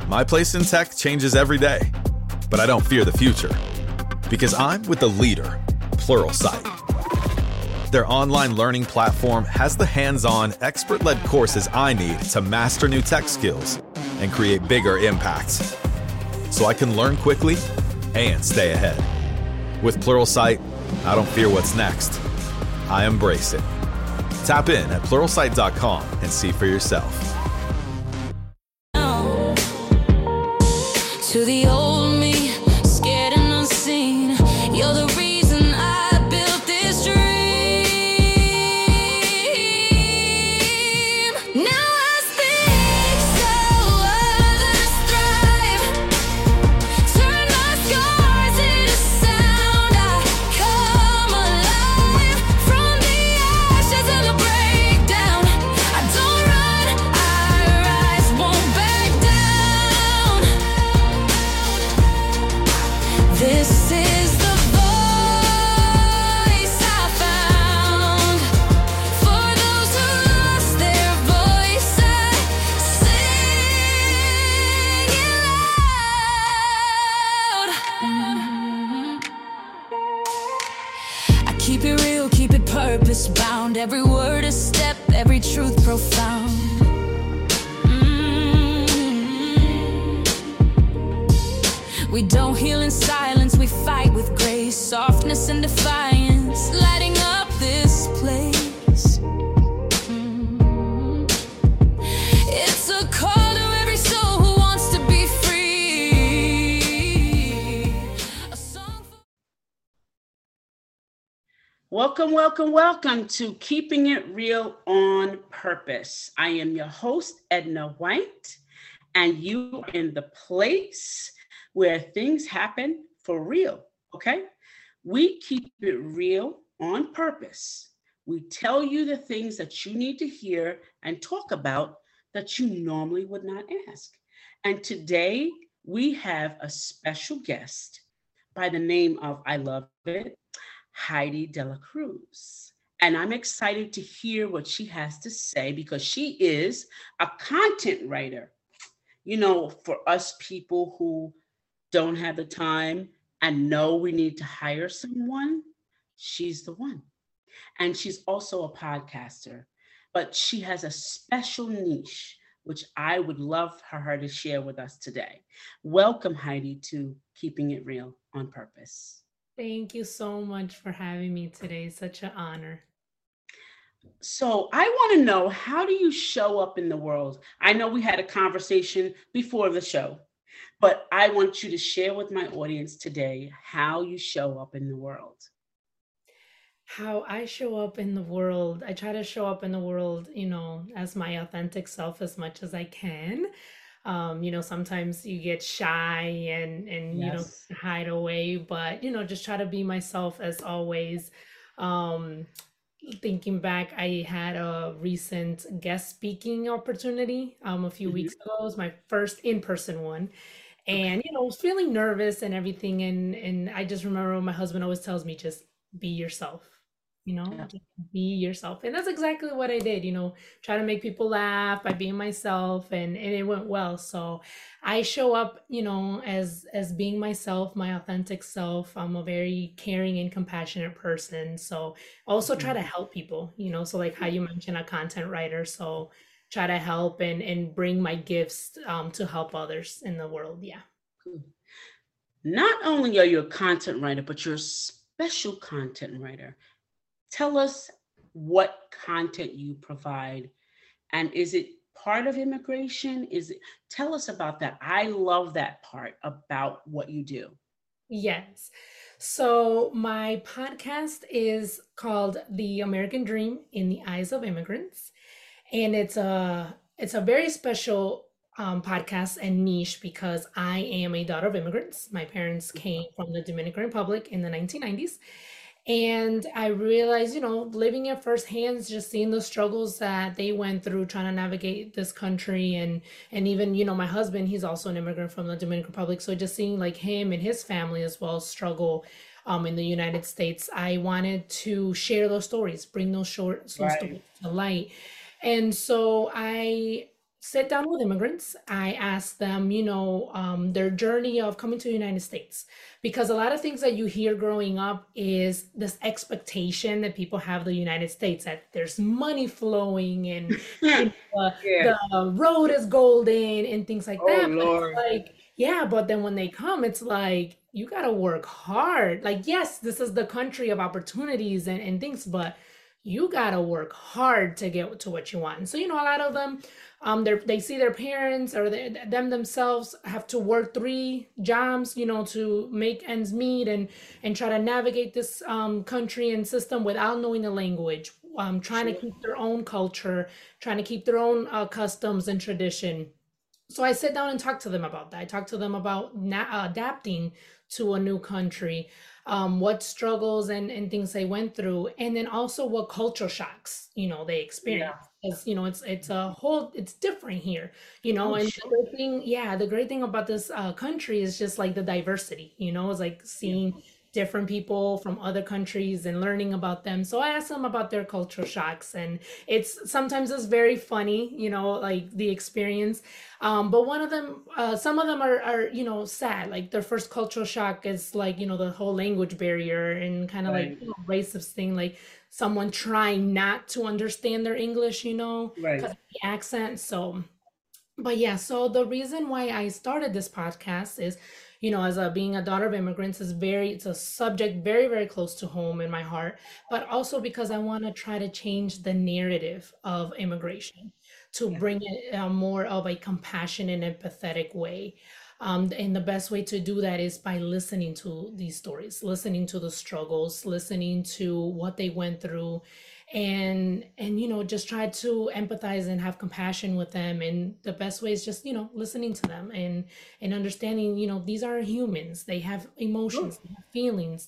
My place in tech changes every day, but I don't fear the future because I'm with the leader, Pluralsight. Their online learning platform has the hands-on, expert-led courses I need to master new tech skills and create bigger impacts, so I can learn quickly and stay ahead. With Pluralsight, I don't fear what's next. I embrace it. Tap in at pluralsight.com and see for yourself. To the old me, scared and unseen, you're the reason I built this dream. Now I speak so others thrive. Turn my scars into sound. I come alive from the ashes of the breakdown. I don't run, I rise, won't back down. This is the voice I found. For those who lost their voice, I sing it loud. I keep it real, keep it purpose bound. Every word a step, every truth profound. We don't heal in silence, we fight with grace, softness and defiance, lighting up this place. It's a call to every soul who wants to be free. A song for Welcome to Keeping It Real on Purpose. I am your host, Edna White, and you are in the place where things happen for real, okay? We keep it real on purpose. We tell you the things that you need to hear and talk about that you normally would not ask. And today we have a special guest by the name of, I love it, Heidi Dela Cruz. And I'm excited to hear what she has to say because she is a content writer. You know, for us people who don't have the time and know we need to hire someone, she's the one. And she's also a podcaster, but she has a special niche, which I would love for her to share with us today. Welcome, Heidi, to Keeping It Real on Purpose. Thank you so much for having me today. Such an honor. So I want to know, how do you show up in the world? I know we had a conversation before the show, but I want you to share with my audience today how you show up in the world. How I show up in the world, I try to show up in the world, as my authentic self as much as I can. Sometimes you get shy and Yes. hide away, but, just try to be myself as always. Thinking back, I had a recent guest speaking opportunity a few Mhm. weeks ago. It was my first in-person one. Okay. And, I was feeling nervous and everything. And I just remember my husband always tells me, just be yourself, Yeah. just be yourself. And that's exactly what I did, try to make people laugh by being myself, and it went well. So I show up, as being myself, my authentic self. I'm a very caring and compassionate person. So also try to help people, so like how you mentioned, a content writer. So try to help and bring my gifts to help others in the world. Yeah. Good. Not only are you a content writer, but you're a special content writer. Tell us what content you provide, and is it part of immigration? Tell us about that. I love that part about what you do. Yes. So my podcast is called The American Dream in the Eyes of Immigrants. And it's a very special podcast and niche because I am a daughter of immigrants. My parents came from the Dominican Republic in the 1990s. And I realized, living it firsthand, just seeing the struggles that they went through trying to navigate this country. And even, my husband, he's also an immigrant from the Dominican Republic. So just seeing like him and his family as well struggle in the United States, I wanted to share those stories, bring those Right. stories to light. And so I sit down with immigrants. I ask them, their journey of coming to the United States, because a lot of things that you hear growing up is this expectation that people have the United States, that there's money flowing and you know, Yeah. the road is golden and things like Oh that. But it's Lord. like, yeah, but then when they come, it's like you gotta work hard. Like, yes, this is the country of opportunities and things, but you gotta work hard to get to what you want. And so, a lot of them, they see their parents or them themselves have to work three jobs, to make ends meet and try to navigate this country and system without knowing the language, trying to Sure. keep their own culture, trying to keep their own customs and tradition. So I sit down and talk to them about that. I talk to them about adapting to a new country, what struggles and things they went through, and then also what culture shocks, they Yeah. experience. Because, it's different here, Oh, and sure. the great thing about this country is just like the diversity, it's like Yeah. seeing different people from other countries and learning about them. So I ask them about their cultural shocks, and it's very funny, like the experience. But one of them, some of them are, sad. Like their first cultural shock is like, the whole language barrier and kind of like, Right. racist thing, like someone trying not to understand their English, because Right. of the accent. So, but yeah, so the reason why I started this podcast is, as being a daughter of immigrants, it's a subject very, very close to home in my heart, but also because I want to try to change the narrative of immigration to Yeah. bring it more of a compassionate and empathetic way. And the best way to do that is by listening to these stories, listening to the struggles, listening to what they went through, and just try to empathize and have compassion with them. And the best way is just listening to them and understanding these are humans, they have Sure. emotions, they have feelings,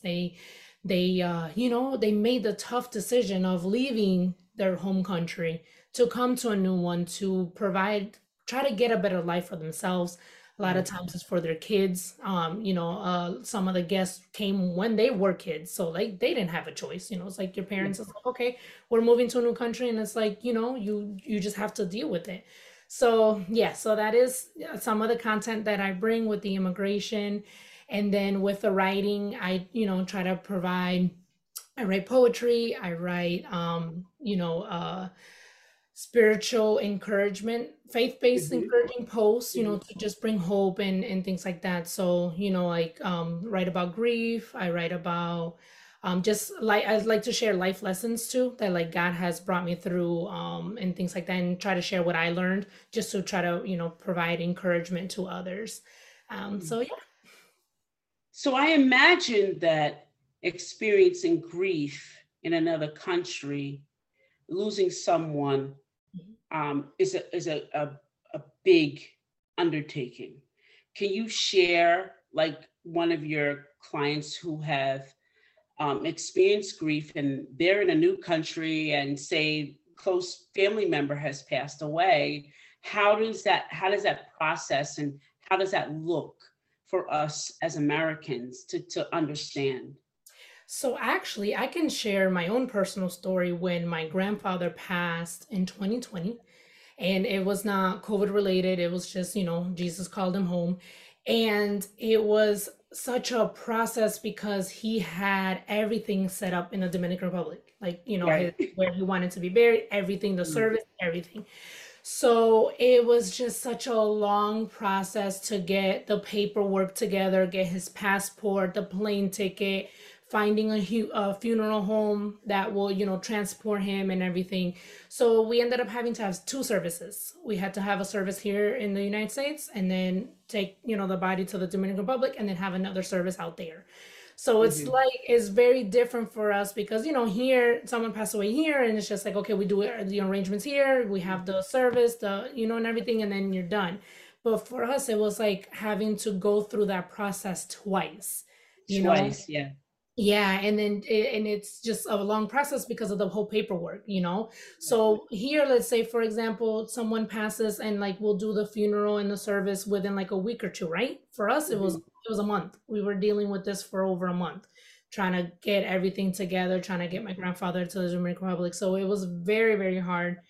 they made the tough decision of leaving their home country to come to a new one to try to get a better life for themselves. A lot of Right. times it's for their kids. Some of the guests came when they were kids, so like they didn't have a choice. It's like your Yeah. parents is like, okay, we're moving to a new country, and it's like, you just have to deal with it. So yeah, so that is some of the content that I bring with the immigration, and then with the writing, I try to provide. I write poetry. I write, spiritual encouragement, faith-based Hmm. encouraging posts, Hmm. to just bring hope and things like that. So, like write about grief, I write about just like I like to share life lessons too that like God has brought me through and things like that, and try to share what I learned just to try to, provide encouragement to others. So yeah. So I imagine that experiencing grief in another country, losing someone, is a big undertaking. Can you share like one of your clients who have experienced grief and they're in a new country and say close family member has passed away? How does that process and how does that look for us as Americans to understand? So actually, I can share my own personal story when my grandfather passed in 2020, and it was not COVID related. It was just, Jesus called him home. And it was such a process because he had everything set up in the Dominican Republic, like, Right. where he wanted to be buried, everything, the Mm. service, everything. So it was just such a long process to get the paperwork together, get his passport, the plane ticket, finding a funeral home that will, transport him and everything. So we ended up having to have two services. We had to have a service here in the United States and then take, the body to the Dominican Republic and then have another service out there. So Mhm. it's very different for us because, here someone passed away here and it's just like, okay, we do the arrangements here, we have the service, and everything, and then you're done. But for us, it was like having to go through that process twice, you know? Twice, yeah. Yeah, and it's just a long process because of the whole paperwork, Right. So here, let's say for example, someone passes and like we'll do the funeral and the service within like a week or two, right? For us, it was Mhm. it was a month. We were dealing with this for over a month, trying to get everything together, trying to get my grandfather to the Dominican Republic. So it was very, very hard.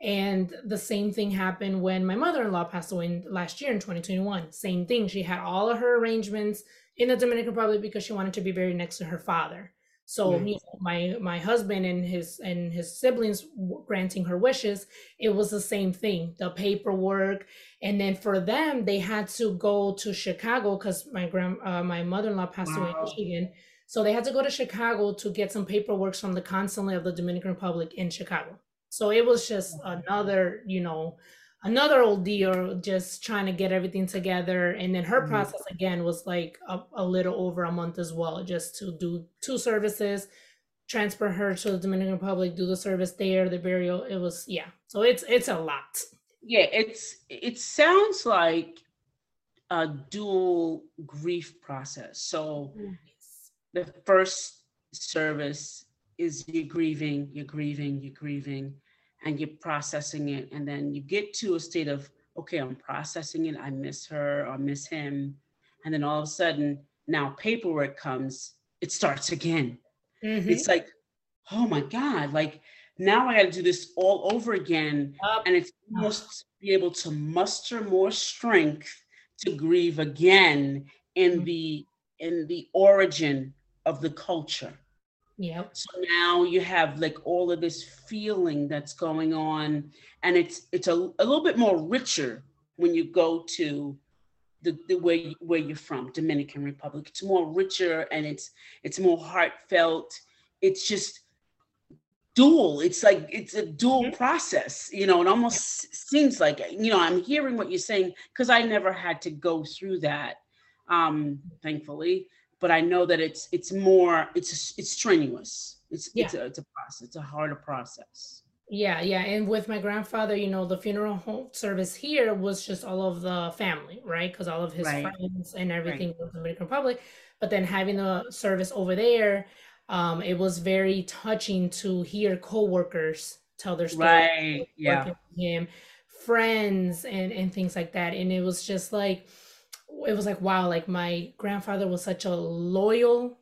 And the same thing happened when my mother-in-law passed away last year in 2021. Same thing. She had all of her arrangements in the Dominican Republic because she wanted to be buried next to her father. So Right. you know, my husband and his siblings granting her wishes, it was the same thing. The paperwork, and then for them, they had to go to Chicago because my mother-in-law passed away in Wow. Michigan. So they had to go to Chicago to get some paperwork from the consulate of the Dominican Republic in Chicago. So it was just another, you know, another old deal, just trying to get everything together. And then her Mhm. process again was like a little over a month as well, just to do 2 services, transfer her to the Dominican Republic, do the service there, the burial. It was, yeah. So it's a lot. Yeah, it sounds like a dual grief process. So Yes. the first service is you're grieving, you're grieving, you're grieving, and you're processing it. And then you get to a state of, okay, I'm processing it. I miss her or miss him. And then all of a sudden, now paperwork comes, it starts again. Mm-hmm. It's like, oh my God, like now I got to do this all over again. Up. And it's almost be able to muster more strength to grieve again in the origin of the culture. Yep. So now you have like all of this feeling that's going on, and it's a little bit more richer when you go to the where you're from, Dominican Republic. It's more richer and it's more heartfelt. It's just dual. It's like it's a dual Mhm. process. You know, it almost seems like, you know, I'm hearing what you're saying because I never had to go through that, thankfully. But I know that it's more it's strenuous. Yeah. It's a process. It's a harder process. Yeah, yeah. And with my grandfather, you know, the funeral home service here was just all of the family, right? Because all of his Right. friends and everything Right. was in the Dominican Republic. But then having the service over there, it was very touching to hear coworkers tell their story, Right. working Yeah. with him, friends and things like that. And it was just like, it was like, wow, like my grandfather was such a loyal,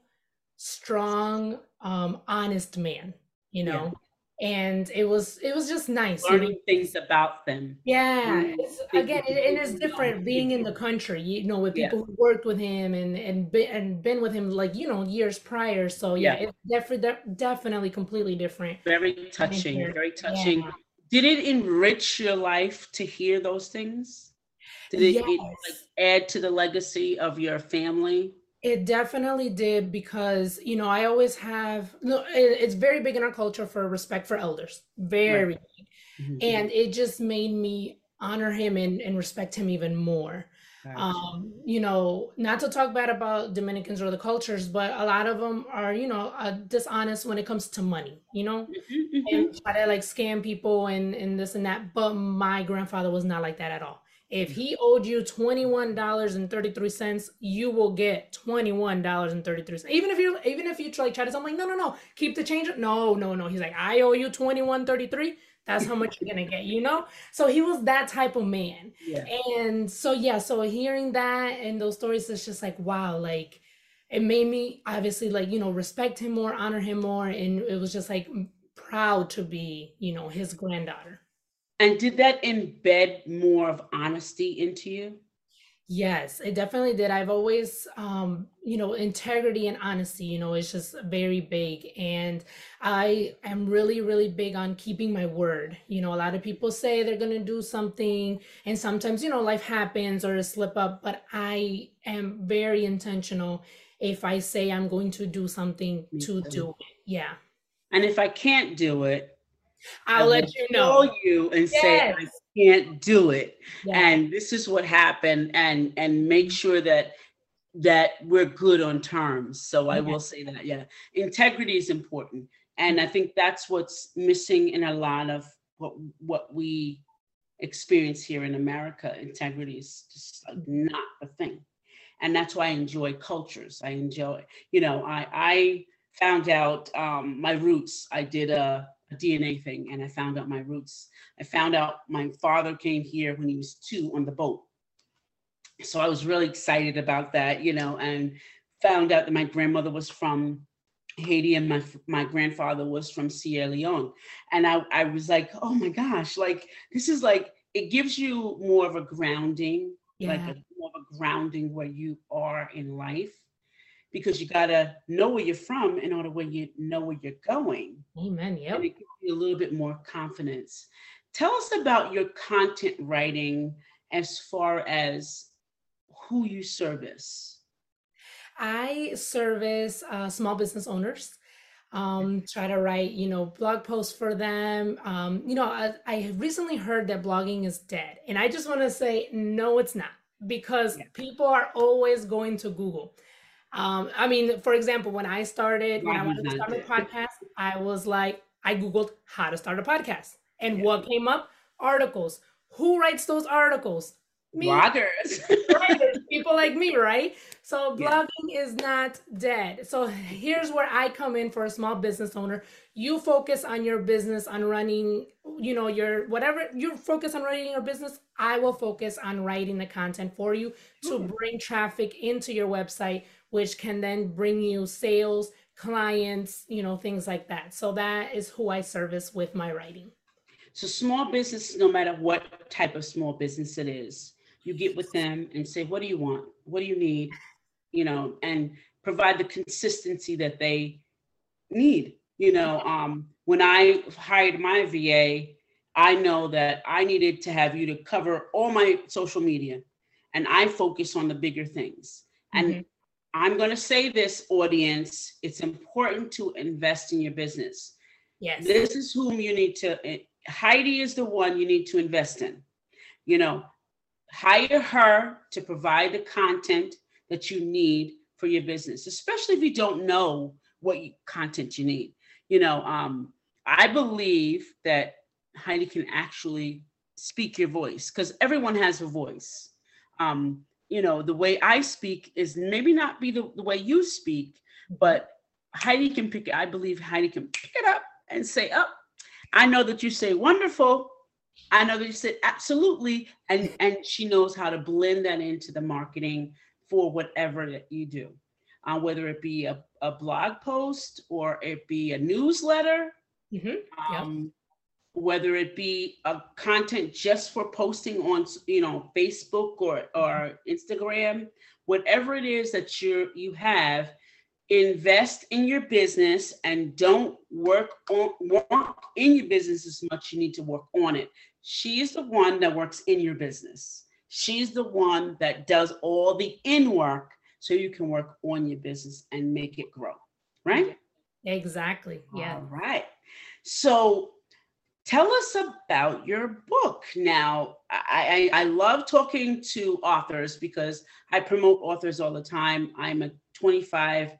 strong, honest man, you Yeah. know. And it was just nice, you know. Learning things about them. Yeah, Learning it's things again, that and you it's didn't know. different being in the country, you know, with Yeah. people who worked with him and been with him like, you know, years prior. So yeah, Yeah. it's definitely completely different. Very Living touching. here. Very Yeah. touching. Did it enrich your life to hear those things? Did it like Yes. add to the legacy of your family? It definitely did because, you know, I always have, no, it's very big in our culture for respect for elders. Right. Very. Mhm. And it just made me honor him and respect him even more. Gotcha. You know, not to talk bad about Dominicans or the cultures, but a lot of them are, you know, dishonest when it comes to money, you know, Mhm, and mhm. try to like scam people and this and that. But my grandfather was not like that at all. If he owed you $21.33, you will get $21.33. Even if you try to say, I'm like, no, no, no, keep the change. No, no, no. He's like, I owe you 21.33. That's how much you're gonna get, you know? So he was that type of man. Yeah. And so yeah, so hearing that and those stories, it's just like, wow, like it made me obviously like, you know, respect him more, honor him more, and it was just like proud to be, you know, his granddaughter. And did that embed more of honesty into you? Yes, it definitely did. I've always, you know, integrity and honesty, you know, it's just very big. And I am really, really big on keeping my word. You know, a lot of people say they're going to do something, and sometimes, you know, life happens or a slip up, but I am very intentional if I say I'm going to do something Me to too. do it. Yeah. And if I can't do it, I I'll let will you know. call you and say Yes. I can't do it, Yeah. and this is what happened, and make sure that we're good on terms. So I Yeah. will say that, yeah, integrity is important, and I think that's what's missing in a lot of what we experience here in America. Integrity is just like not the thing, and that's why I enjoy cultures. I enjoy, you know, I found out my roots. I did a DNA thing, and I found out my roots. I found out my father came here when he was 2 on the boat, so I was really excited about that, you know, and found out that my grandmother was from Haiti, and my grandfather was from Sierra Leone. And I was like, oh my gosh, like this is like, it gives you more of a grounding, like Yeah. more of a grounding where you are in life, because you gotta know where you're from in order where you know where you're going. Amen. And Yep. it gives you a little bit more confidence. Tell us about your content writing as far as who you service. I service small business owners. Try to write, blog posts for them. I recently heard that blogging is dead, and I just want to say, no, it's not, because Yeah. people are always going to Google. I mean, for example, when I Blogging's wanted to not start my dead. podcast, I Googled how to start a podcast. And Yeah. what came up? Articles. Who writes those articles? Me, Bloggers. writers, people like me, right? So Yeah. blogging is not dead. So here's where I come in for a small business owner. You focus on your business, on running, your whatever you focus on running your business. I will focus on writing the content for you to bring traffic into your website, which can then bring you sales, clients, things like that. So that is who I service with my writing. So small business, no matter what type of small business it is, you get with them and say, what do you want? What do you need? And provide the consistency that they need. When I hired my VA, I know that I needed to have you to cover all my social media, and I focus on the bigger things. And Mhm. I'm going to say this, audience, it's important to invest in your business. Yes. This is whom you need to, Heidi is the one you need to invest in. Hire her to provide the content that you need for your business, especially if you don't know what content you need. I believe that Heidi can actually speak your voice, because everyone has a voice. The way I speak is maybe not be the way you speak, but Heidi can pick it. I believe Heidi can pick it up and say, oh, I know that you say wonderful. I know that you said absolutely. And she knows how to blend that into the marketing for whatever that you do, whether it be a blog post or it be a newsletter, Yep. whether it be a content just for posting on, Facebook or Instagram, whatever it is that you have. Invest in your business and don't work in your business as much. You need to work on it. She's the one that works in your business. She's the one that does all the in work so you can work on your business and make it grow. Right? Exactly. Yeah. All right. So tell us about your book. Now, I love talking to authors because I promote authors all the time. I'm a 25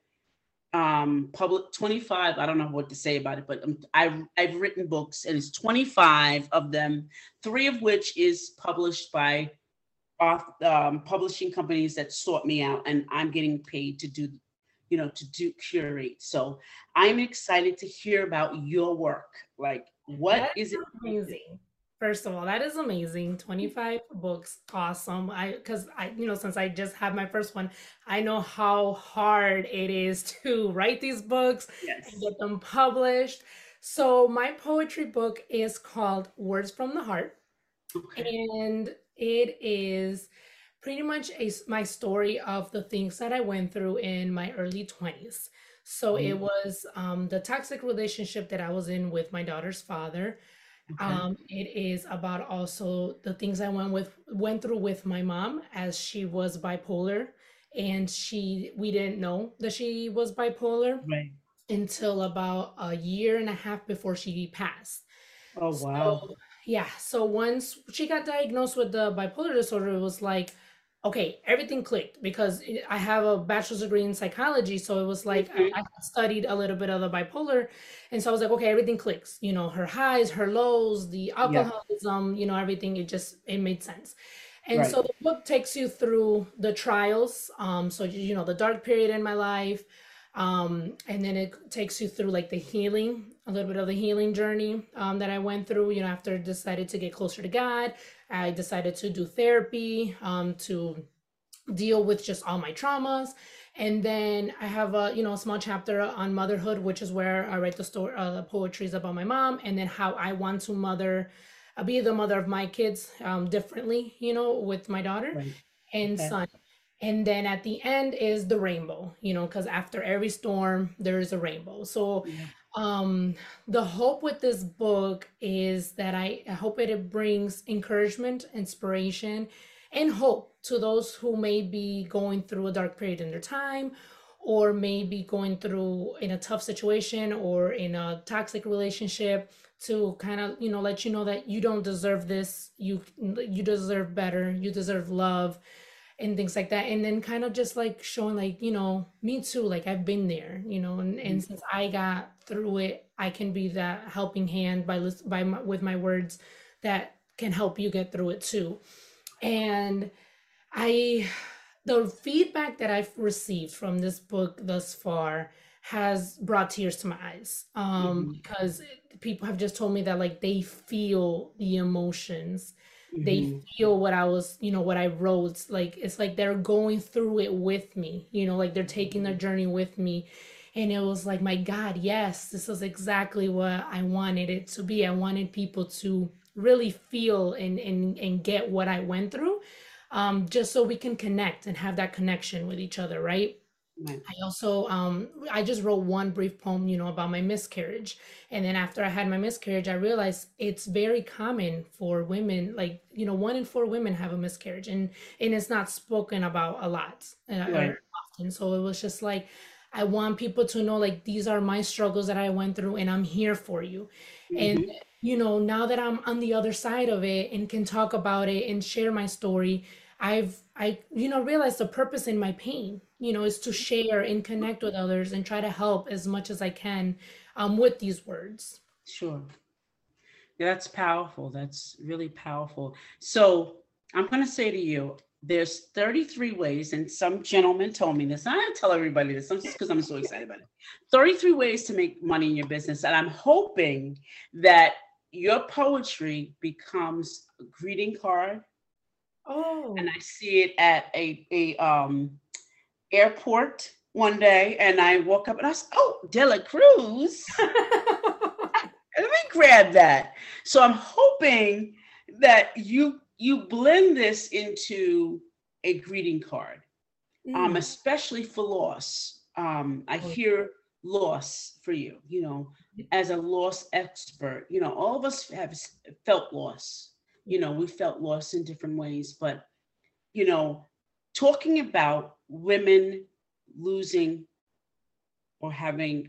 public 25, I don't know what to say about it, but I've written books, and it's 25 of them, 3 of which is published by publishing companies that sought me out, and I'm getting paid to do curate. So I'm excited to hear about your work. Like, what is it? Amazing. First of all, that is amazing. 25 books. Awesome. Because since I just had my first one, I know how hard it is to write these books Yes. and get them published. So my poetry book is called Words from the Heart. Okay. And it is pretty much my story of the things that I went through in my early 20s. So it was the toxic relationship that I was in with my daughter's father. Okay. It is about also the things I went through with my mom, as she was bipolar, and we didn't know that she was bipolar Right. until about a year and a half before she passed. Oh, wow. So yeah, so once she got diagnosed with the bipolar disorder, it was like, okay, everything clicked, because I have a bachelor's degree in psychology. So it was like I studied a little bit of the bipolar. And so I was like, okay, everything clicks, her highs, her lows, the alcoholism, everything. It made sense. And Right. so the book takes you through the trials. So, the dark period in my life. And then it takes you through like the healing, a little bit of the healing journey that I went through, after I decided to get closer to God. I decided to do therapy to deal with just all my traumas. And then I have a, a small chapter on motherhood, which is where I write the story, the poetries about my mom, and then how I want to be the mother of my kids differently, with my daughter Right. and Okay. son. And then at the end is the rainbow, because after every storm, there is a rainbow. So Yeah. um, the hope with this book is that I hope it brings encouragement, inspiration, and hope to those who may be going through a dark period in their time, or maybe going through in a tough situation or in a toxic relationship, to kind of let you know that you don't deserve this. You deserve better. You deserve love and things like that. And then kind of just like showing, like, me too, like I've been there, and since I got through it, I can be that helping hand with my words that can help you get through it too. And I the feedback that I've received from this book thus far has brought tears to my eyes, Mhm. because people have just told me that, like, they feel the emotions, they Mhm. feel what I was, what I wrote. Like, it's like they're going through it with me, like they're taking their journey with me. And it was like, my God, yes, this is exactly what I wanted it to be. I wanted people to really feel and get what I went through, just so we can connect and have that connection with each other, right? Right. I also I just wrote one brief poem, about my miscarriage. And then after I had my miscarriage, I realized it's very common for women, like, 1 in 4 women have a miscarriage, and it's not spoken about a lot, Right. or often. So it was just like, I want people to know, like, these are my struggles that I went through, and I'm here for you. And Mhm. now that I'm on the other side of it and can talk about it and share my story, realized the purpose in my pain, is to share and connect with others and try to help as much as I can, with these words. Sure. Yeah, that's powerful. That's really powerful. So I'm going to say to you, there's 33 ways, and some gentleman told me this. And I don't tell everybody this just because I'm so excited about it. 33 ways to make money in your business. And I'm hoping that your poetry becomes a greeting card. And Oh. I see it at a airport one day, and I woke up and I said, "Oh, Dela Cruz. Let me grab that." So I'm hoping that you blend this into a greeting card, Mm. especially for loss. I Oh, hear loss for you. As a loss expert, all of us have felt loss. yeah. We felt loss in different ways, but you know, talking about women losing or having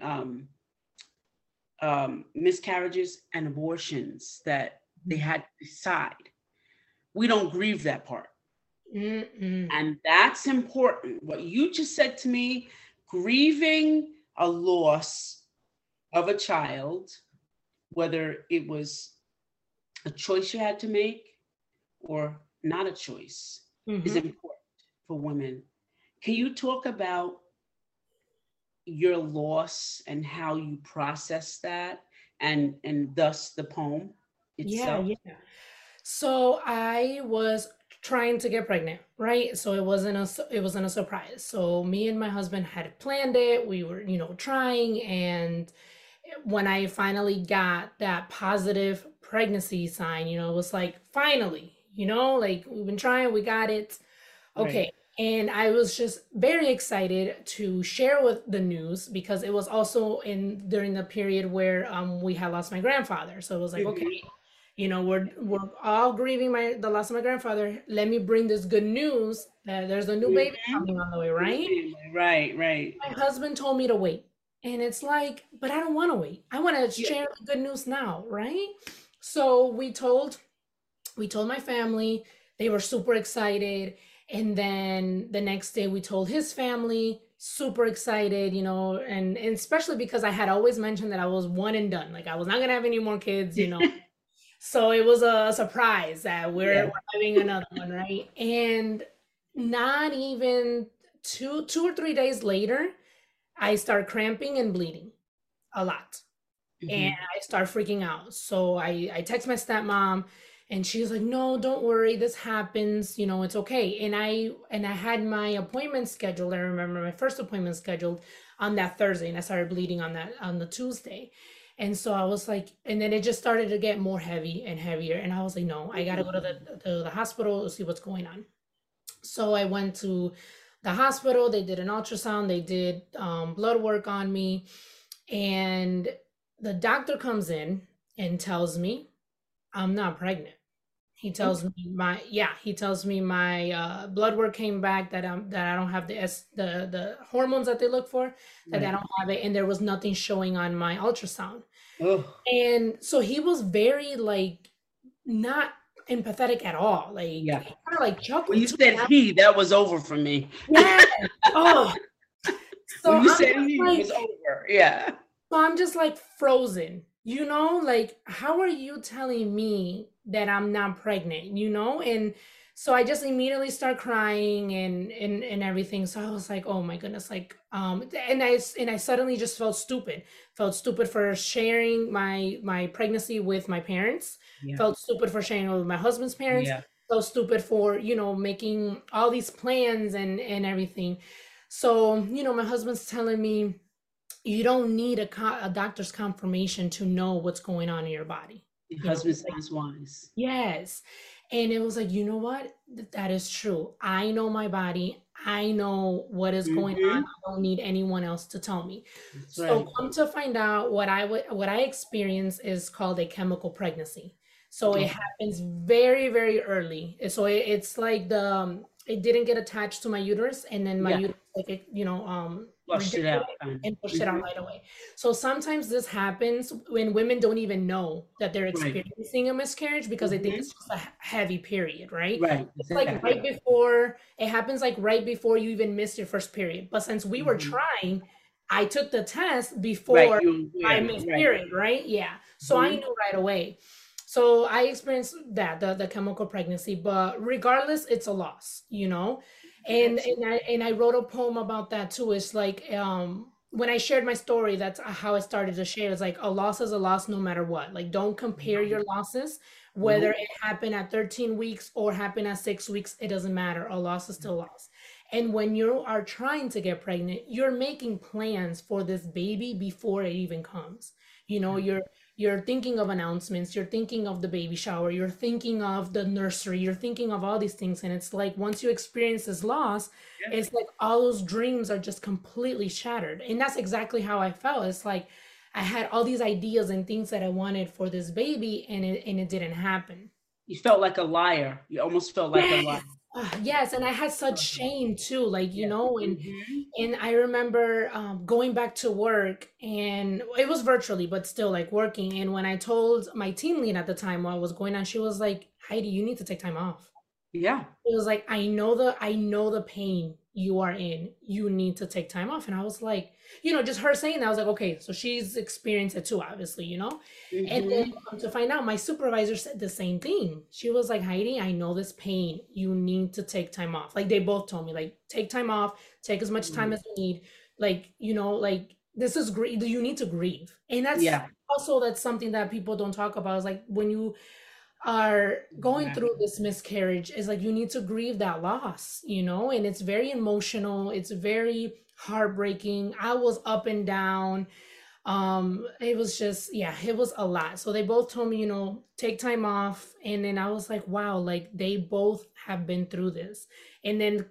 miscarriages and abortions that they Mm. had to decide. We don't grieve that part. Mm-mm. And that's important. What you just said to me, grieving a loss of a child, whether it was a choice you had to make or not a choice, is Mhm. important for women. Can you talk about your loss and how you process that, and thus the poem Yeah, itself? yeah. So I was trying to get pregnant, right? So it wasn't a surprise. So me and my husband had planned it. We were, trying, and when I finally got that positive pregnancy sign, it was like, finally, like, we've been trying, we got it. Right. Okay. And I was just very excited to share with the news, because it was also in during the period where we had lost my grandfather. So it was like, okay, Mhm. we're all grieving the loss of my grandfather. Let me bring this good news that there's a new baby Mhm. coming on the way, For the right? family. Right, right. My husband told me to wait. And it's like, but I don't want to wait. I want to Yeah. share the good news now, right? So we told my family. They were super excited. And then the next day we told his family, super excited, and especially because I had always mentioned that I was one and done. Like, I was not gonna have any more kids. So it was a surprise that we're Yeah. having another one, right? And not even two or 3 days later, I start cramping and bleeding a lot, and Mhm. I start freaking out. So I text my stepmom, And she was like, no, don't worry, this happens, it's okay. And I had my appointment scheduled. I remember my first appointment scheduled on that Thursday, and I started bleeding on the Tuesday. And so I was like, and then it just started to get more heavy and heavier. And I was like, no, I gotta go to the hospital to see what's going on. So I went to the hospital. They did an ultrasound. They did blood work on me. And the doctor comes in and tells me I'm not pregnant. He tells me my blood work came back that I don't have the hormones that they look for, that I don't have it, and there was nothing showing on my ultrasound. Oh. And so he was very like not empathetic at all. Like he kind of like chuckled. When you said that was over for me. Yeah. Oh. So when you said he, it was over. Yeah. So I'm just like frozen. Like, how are you telling me that I'm not pregnant, And so I just immediately start crying and everything. So I was like, oh my goodness, like, and I suddenly just felt stupid for sharing my pregnancy with my parents, felt stupid for sharing it with my husband's parents, felt stupid for, making all these plans and everything. So, my husband's telling me, you don't need a doctor's confirmation to know what's going on in your body. Your husband sounds wise. Yes. And it was like, you know what? That is true. I know my body. I know what is going on. I don't need anyone else to tell me. That's so come to find out, what I experience is called a chemical pregnancy. So it happens very, very early. So it's like it didn't get attached to my uterus, and then my uterus, like flushed it out and pushed it out right away. So sometimes this happens when women don't even know that they're experiencing a miscarriage, because they think it's just a heavy period, right? Right. It's like it happens like right before you even missed your first period. But since we were trying, I took the test before I missed period, right? Yeah. So I knew right away. So I experienced that, the chemical pregnancy, but regardless, it's a loss, And I wrote a poem about that too. It's like, when I shared my story, that's how I started to share. It's like, a loss is a loss no matter what. Like, don't compare your losses, whether it happened at 13 weeks or happened at 6 weeks, it doesn't matter. A loss is still a loss. And when you are trying to get pregnant, you're making plans for this baby before it even comes. You're thinking of announcements, you're thinking of the baby shower, you're thinking of the nursery, you're thinking of all these things. And it's like, once you experience this loss, it's like all those dreams are just completely shattered. And that's exactly how I felt. It's like I had all these ideas and things that I wanted for this baby, and it didn't happen. You felt like a liar. You almost felt like a liar. Yes, and I had such shame too, like, and I remember going back to work, and it was virtually, but still like working. And when I told my team lead at the time what was going on, she was like, Heidi, you need to take time off. Yeah. It was like, I know the pain you are in. You need to take time off. And I was like, just her saying that, I was like, okay, so she's experienced it too, obviously, And then to find out, my supervisor said the same thing. She was like, Heidi, I know this pain. You need to take time off. Like, they both told me, like, take time off, take as much time as you need. Like, like, this is great. You need to grieve. And that's that's something that people don't talk about. Is like, when you are going through this miscarriage, is like, you need to grieve that loss, and it's very emotional. It's very heartbreaking. I was up and down. It was just, it was a lot. So they both told me, take time off. And then I was like, wow, like, they both have been through this. And then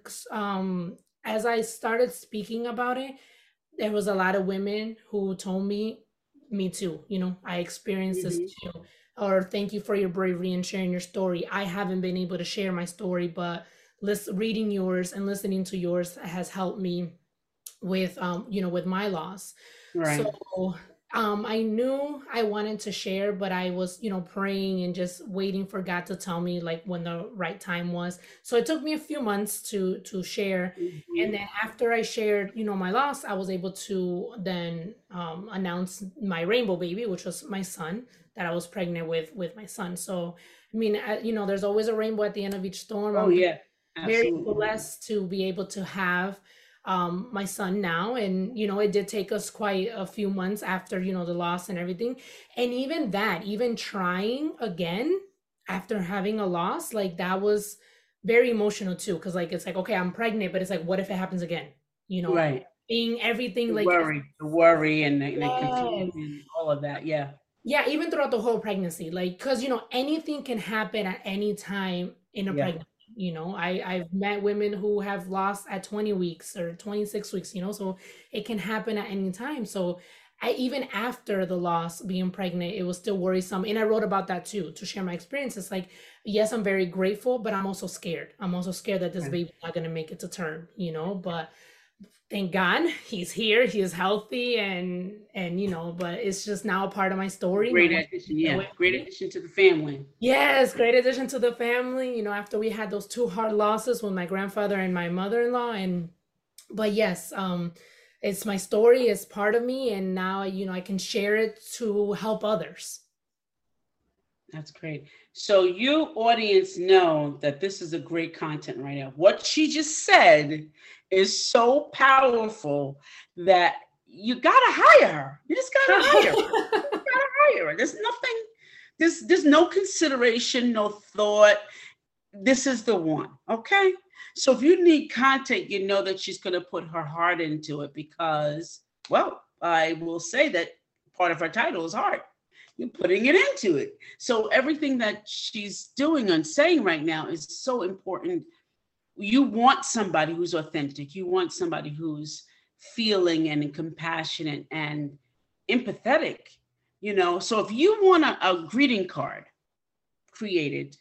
as I started speaking about it, there was a lot of women who told me too, I experienced this too. Or thank you for your bravery and sharing your story. I haven't been able to share my story, but reading yours and listening to yours has helped me with, with my loss. Right. So I knew I wanted to share, but I was, praying and just waiting for God to tell me like when the right time was. So it took me a few months to share. And then after I shared, my loss, I was able to then announce my rainbow baby, which was my son, that I was pregnant with my son. So, I mean, there's always a rainbow at the end of each storm. Oh, yeah. Absolutely. Very blessed to be able to have my son now. And, it did take us quite a few months after, the loss and everything. And even trying again, after having a loss, like that was very emotional too. Cause like, it's like, okay, I'm pregnant, but it's like, what if it happens again? You know, Right. being everything The like, worry and the yes. confusion, all of that. Yeah. Yeah, even throughout the whole pregnancy, like, because anything can happen at any time in a Yeah. pregnancy. I've met women who have lost at 20 weeks or 26 weeks, so it can happen at any time. So I even after the loss, being pregnant, it was still worrisome. And I wrote about that too, to share my experience. It's like, yes, I'm very grateful, but I'm also scared. I'm also scared that this Right. baby's not gonna make it to term, but thank God he's here. He is healthy, but it's just now a part of my story. No Great one addition. can take it Yeah. away from Great me. addition to the family. Yes, great addition to the family. After we had those two hard losses with my grandfather and my mother-in-law, but yes, it's my story, it's part of me, and now I can share it to help others. That's great. So you audience know that this is a great content right now. What she just said is so powerful that you gotta hire her. You just gotta hire her. You gotta hire her. There's nothing, there's no consideration, no thought. This is the one. Okay. So if you need content, you know that she's gonna put her heart into it because, well, I will say that part of her title is heart. You're putting it into it. So everything that she's doing and saying right now is so important. You want somebody who's authentic. You want somebody who's feeling and compassionate and empathetic, So if you want a greeting card created.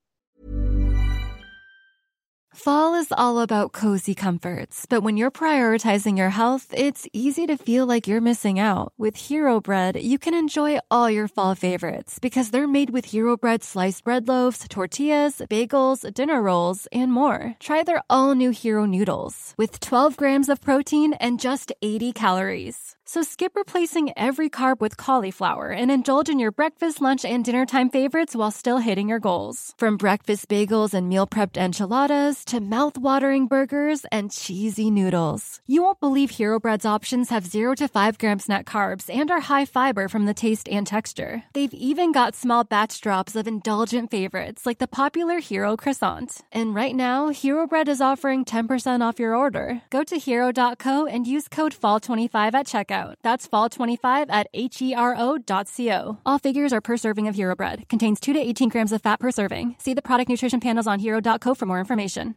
Fall is all about cozy comforts, but when you're prioritizing your health, it's easy to feel like you're missing out. With Hero Bread, you can enjoy all your fall favorites because they're made with Hero Bread sliced bread loaves, tortillas, bagels, dinner rolls, and more. Try their all-new Hero Noodles with 12 grams of protein and just 80 calories. So skip replacing every carb with cauliflower and indulge in your breakfast, lunch, and dinner time favorites while still hitting your goals. From breakfast bagels and meal prepped enchiladas to mouth-watering burgers and cheesy noodles. You won't believe Hero Bread's options have 0 to 5 grams net carbs and are high fiber from the taste and texture. They've even got small batch drops of indulgent favorites like the popular Hero Croissant. And right now, Hero Bread is offering 10% off your order. Go to hero.co and use code FALL25 at checkout. That's fall25 at hero.co. All figures are per serving of Hero Bread. Contains 2 to 18 grams of fat per serving. See the product nutrition panels on hero.co for more information.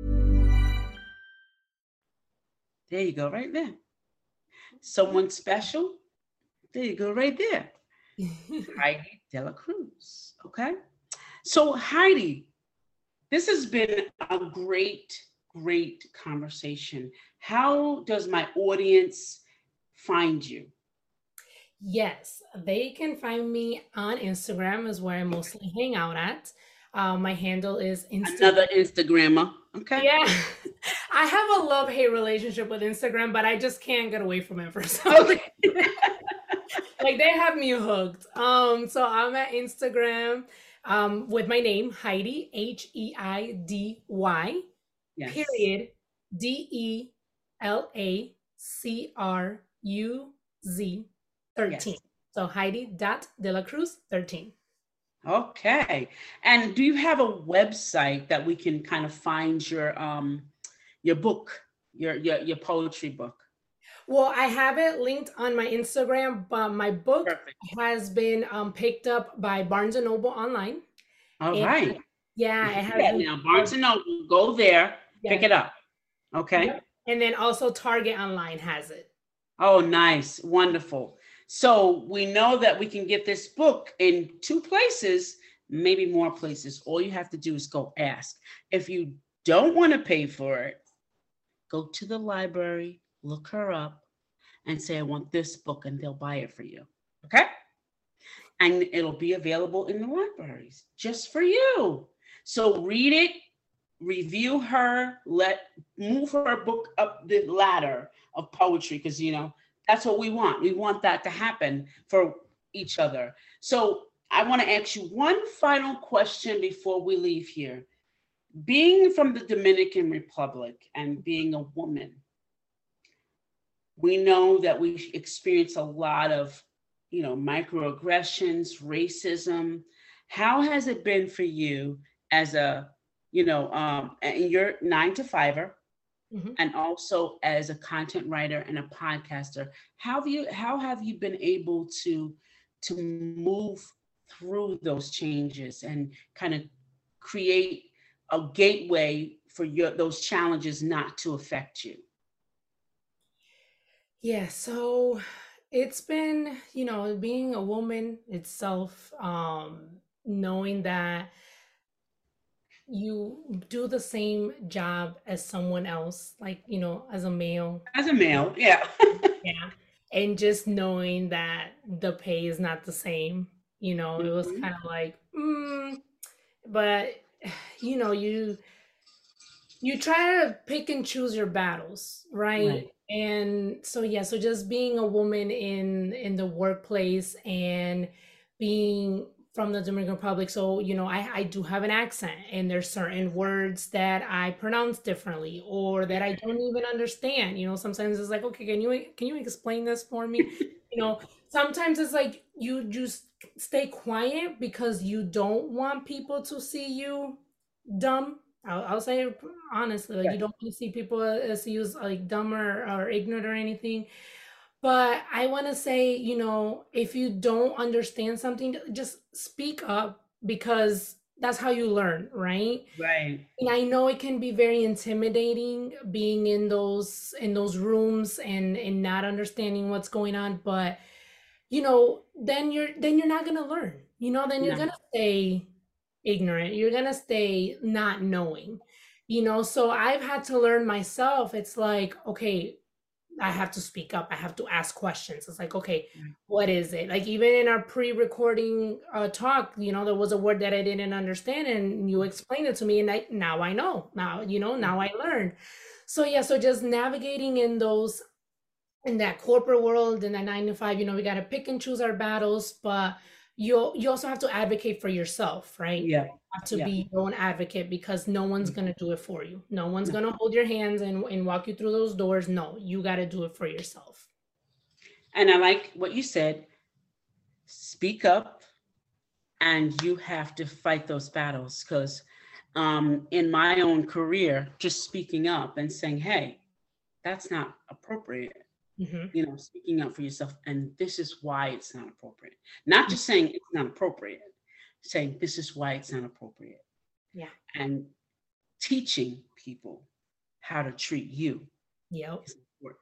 There you go, right there. Someone special. There you go, right there. Heidi De La Cruz. Okay. So Heidi, this has been a great conversation. How does my audience find you? Yes, they can find me on Instagram is where I mostly hang out at. My handle is Another Instagrammer. Okay. Yeah. I have a love-hate relationship with Instagram, but I just can't get away from it for some reason. Like they have me hooked. So I'm at Instagram with my name, Heidi, Heidy, Yes. period, DELACRUZ 13. Yes. So Heidi.delacruz 13. Okay. And do you have a website that we can kind of find your book, your poetry book? Well, I have it linked on my Instagram, but my book has been picked up by Barnes & Noble online. All right. Yeah, it has. Yeah, now Barnes & Noble, go there, pick it up. Okay. Yep. And then also Target online has it. Oh, nice. Wonderful. So we know that we can get this book in 2 places, maybe more places. All you have to do is go ask. If you don't want to pay for it, go to the library, look her up, and say, I want this book, and they'll buy it for you. Okay? And it'll be available in the libraries just for you. So read it, review her, move her book up the ladder of poetry, because that's what we want. We want that to happen for each other. So I want to ask you one final question before we leave here. Being from the Dominican Republic and being a woman, we know that we experience a lot of, microaggressions, racism. How has it been for you as a, and you're 9 to 5er, Mhm. and also as a content writer and a podcaster? How have you been able to move through those changes and kind of create a gateway for those challenges not to affect you? Yeah, so it's been, being a woman itself, knowing that you do the same job as someone else, like, as a male. As a male, yeah. Yeah. And just knowing that the pay is not the same, it was Mhm. kind of like, but you try to pick and choose your battles, right? Right. And so yeah, so just being a woman in the workplace and being from the Dominican Republic, so I do have an accent, and there's certain words that I pronounce differently or that I don't even understand. Sometimes it's like, okay, can you explain this for me? Sometimes it's like you just stay quiet because you don't want people to see you dumb. I'll say it honestly, like, you Right. don't want to see people as you as like dumb or ignorant or anything. But I want to say, if you don't understand something, just speak up, because that's how you learn, right? Right. And I know it can be very intimidating being in those rooms and not understanding what's going on, but then you're not gonna learn. Then you're No. gonna stay ignorant. You're gonna stay not knowing. So I've had to learn myself. It's like, okay, I have to speak up. I have to ask questions. It's like, okay, Right. what is it? Like, even in our pre-recording talk, there was a word that I didn't understand, and you explained it to me, and now I know. Now I learned. So yeah, so just navigating in that corporate world, in that 9 to 5, we got to pick and choose our battles, but you also have to advocate for yourself, right? Yeah. Have to Yeah. be your own advocate, because no one's going to do it for you. No one's going to hold your hands and walk you through those doors. No, you got to do it for yourself. And I like what you said. Speak up, and you have to fight those battles, because in my own career, just speaking up and saying, hey, that's not appropriate. Hmm. Speaking up for yourself, and this is why it's not appropriate. Not just saying it's not appropriate, saying this is why it's not appropriate, Yeah. and teaching people how to treat you Yep. is important.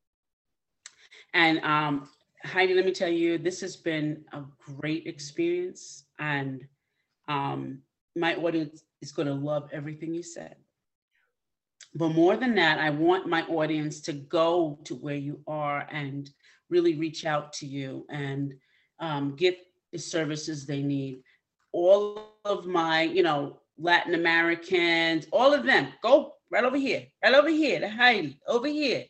And Heidi, let me tell you, this has been a great experience, and my audience is going to love everything you said. But more than that, I want my audience to go to where you are and really reach out to you and get the services they need. All of my, Latin Americans, all of them, go right over here, to Heidi, over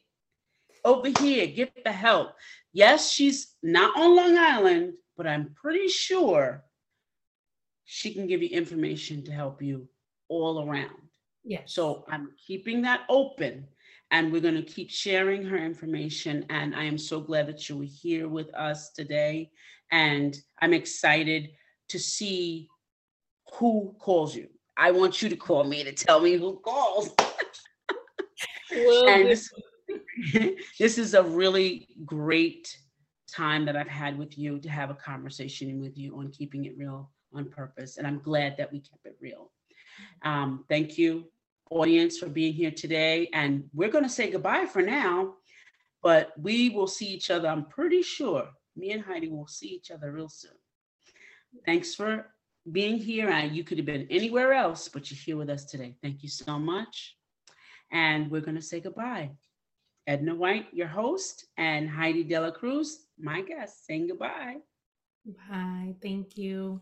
here, get the help. Yes, she's not on Long Island, but I'm pretty sure she can give you information to help you all around. Yes. So I'm keeping that open, and we're going to keep sharing her information. And I am so glad that you were here with us today. And I'm excited to see who calls you. I want you to call me to tell me who calls. Will And do. this is a really great time that I've had with you to have a conversation with you on keeping it real on purpose. And I'm glad that we kept it real. Thank you, audience, for being here today. And we're going to say goodbye for now, but we will see each other. I'm pretty sure me and Heidi will see each other real soon. Thanks for being here. And you could have been anywhere else, but you're here with us today. Thank you so much. And we're going to say goodbye. Edna White, your host, and Heidi Dela Cruz, my guest, saying goodbye. Bye. Thank you.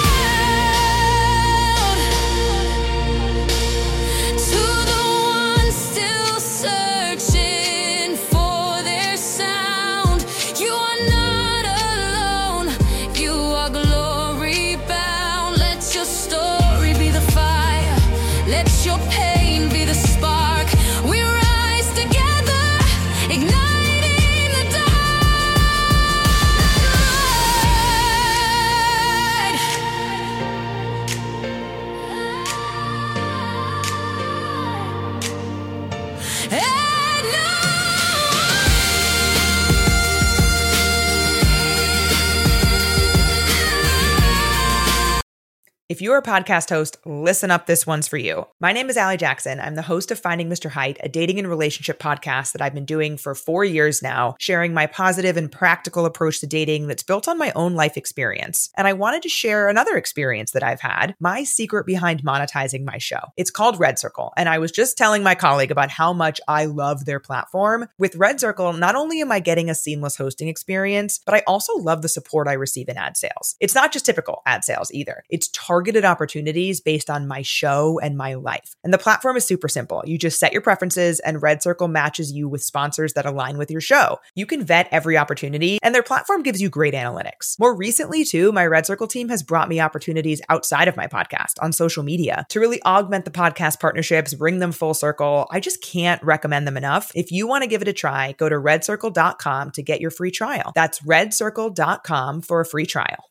To the one still searching for their sound, you are not alone, you are glory bound. Let your story be the fire, let your pain be the spark. We rise together, igniting the dark. If you're a podcast host, listen up, this one's for you. My name is Allie Jackson. I'm the host of Finding Mr. Height, a dating and relationship podcast that I've been doing for 4 years now, sharing my positive and practical approach to dating that's built on my own life experience. And I wanted to share another experience that I've had, my secret behind monetizing my show. It's called Red Circle, and I was just telling my colleague about how much I love their platform. With Red Circle, not only am I getting a seamless hosting experience, but I also love the support I receive in ad sales. It's not just typical ad sales either. It's targeted opportunities based on my show and my life. And the platform is super simple. You just set your preferences and Red Circle matches you with sponsors that align with your show. You can vet every opportunity and their platform gives you great analytics. More recently too, my Red Circle team has brought me opportunities outside of my podcast on social media to really augment the podcast partnerships, bring them full circle. I just can't recommend them enough. If you want to give it a try, go to redcircle.com to get your free trial. That's redcircle.com for a free trial.